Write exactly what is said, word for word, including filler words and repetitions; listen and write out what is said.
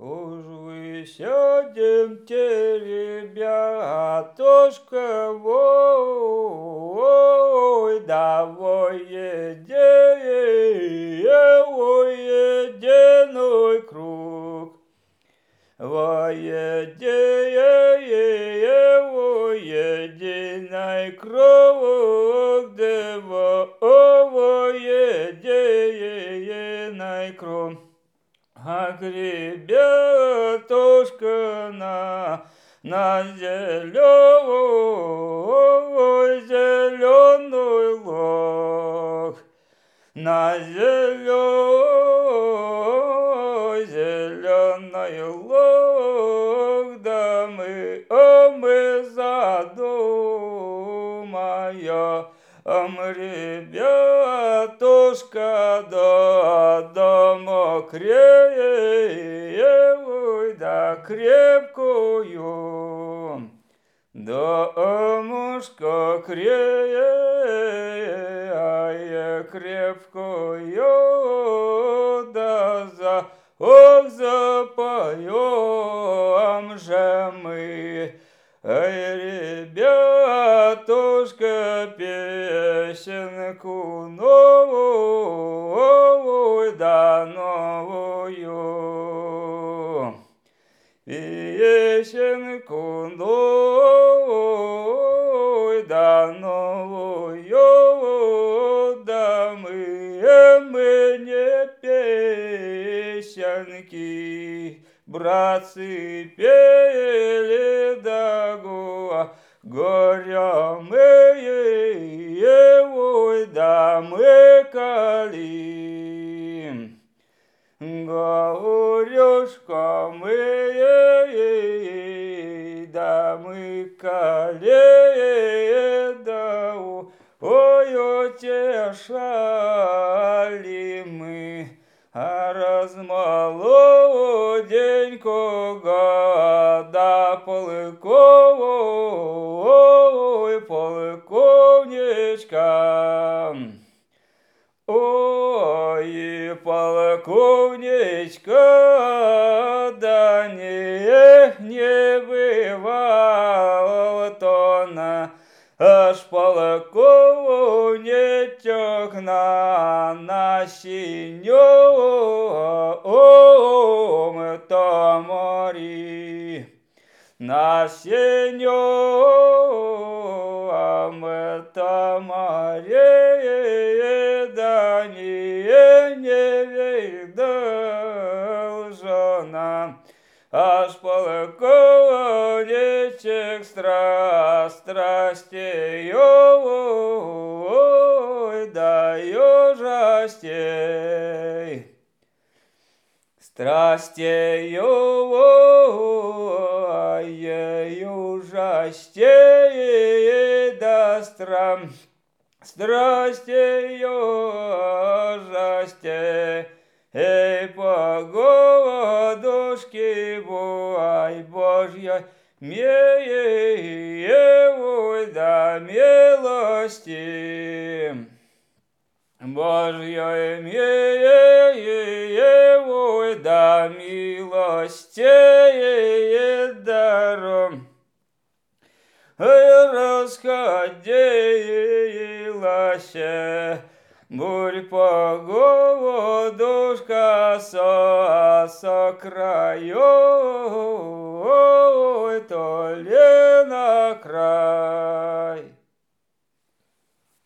Уж вы сядемте, ребятушка, вой, да воединый круг. Воединый круг, да воединый круг. Ах, ребятушка, на, на зеленый, зеленый луг, на зеленый, зеленый луг, да мы, а мы задумаем, ребятушка, да дома крепкую, да крепкую, домушка крепкую, да за, ох, запоем же мы, эй, ребятушка, песенку новую, да новую, песенку новую, да новую, да мы, мы не песенки, братцы, пели, да го, горя мы его, да мы калим. Горюшка мы, да мы калим, да ой, утешали мы, а раз молоденького, да полковой, полковничка. Ой, полковничка, да не, не бывал то на, аж полковничок на, на синем тамари, на синем тамаре, да не, не видал жена, аж полковничек стра, страстей, да ужастей. Страстею, ей ужастей, да страм, страстею, ужастей, эй, погодушки, бой Божьей, милой, да милости. Божьей милой, да милости даром, расходилась бурь погодушка со, со краю, то ли на край.